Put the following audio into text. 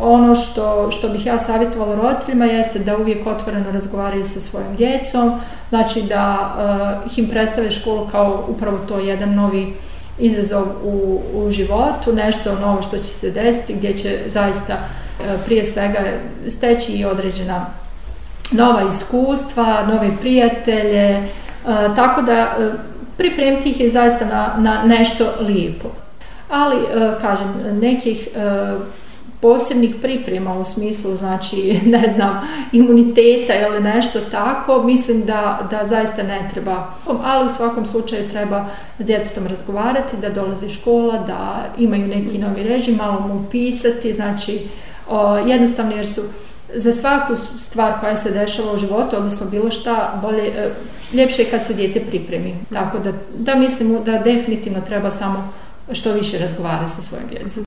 ono što bih ja savjetovala roditeljima jeste da uvijek otvoreno razgovaraju sa svojom djecom, znači da ih im predstave školu kao upravo to jedan novi izazov u životu, nešto novo što će se desiti, gdje će zaista prije svega steći i određena nova iskustva, nove prijatelje, tako da pripremiti ih je zaista na nešto lijepo. Ali, kažem, nekih posebnih priprema u smislu, znači, ne znam, imuniteta ili nešto tako, mislim da zaista ne treba. Ali u svakom slučaju treba s djetetom razgovarati, da dolazi škola, da imaju neki novi režim, malo mu upisati, znači, jednostavno jer su za svaku stvar koja se dešava u životu, odnosno bilo šta, ljepše je kad se dijete pripremi. Tako da mislim da definitivno treba samo što više razgovarati sa svojim djecom.